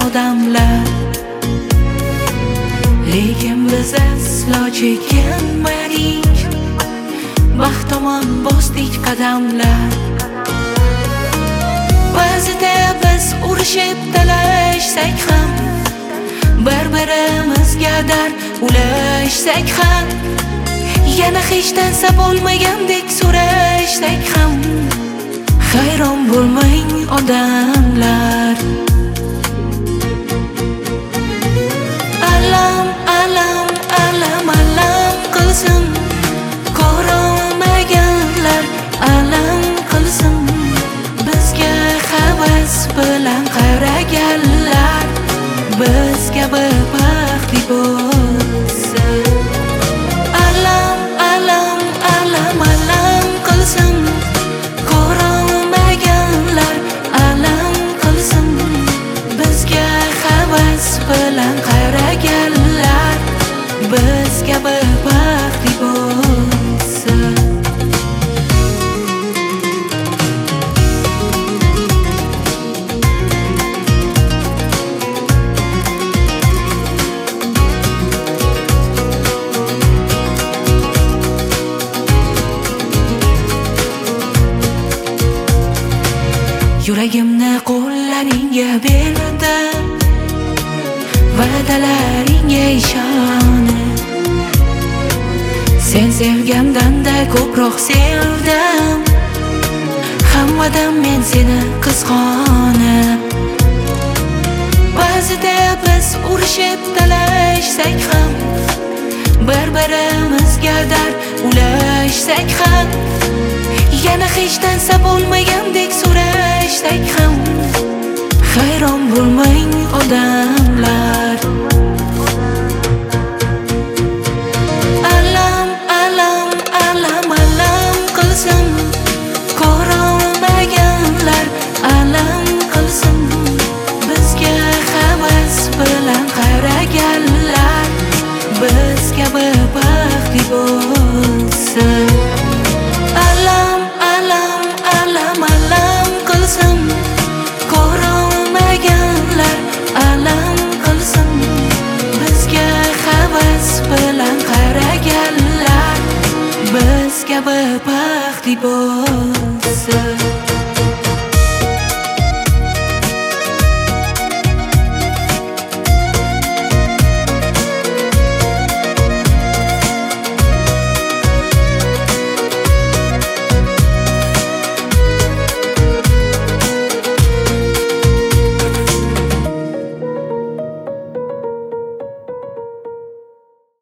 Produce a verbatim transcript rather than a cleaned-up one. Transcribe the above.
odamlar. Lekin biz aslo chekinmadik, baxt tomon bosdik qadamlar. Ba'zida biz urushib talashsak ham, bir-birimizga dard ulashsak ham, yana hech narsa bo'lmagandek so'rashsak ham, hayron bo'lmang odamlar. Alam, alam, alam, alam qilsin ko'rolmaganlar, alam qilsin bizga havas bilan qaraganlar, biz kabi baxtli bo'lsin. Alam, alam, alam, alam qilsin ko'rolmaganlar, alam qilsin bizga havas bilan qaraganlar, biz kabi baxtli bo'lsin. Yuragimni qo'llaringga berdim, va'dalaringga ishonib. Sen sevgandan-da ko'proq sevdim, hammadan men seni qizg'onib. Ba'zida biz urushib talashsak ham, bir-birimizga dard ulashsak ham, yana hech narsa bo'lmagandek so'rashsak ham, hayron bo'lmang odamlar. Alam, alam, alam, alam qilsin ko'rolmaganlar, alam qilsin bizga havas bilan qaraganlar, biz kabi baxtli bo'lsin. Alam, alam, alam, alam qilsin ko'rolmaganlar, alam qilsin bizga havas bilan qaraganlar, biz kabi baxtli bo'lsin.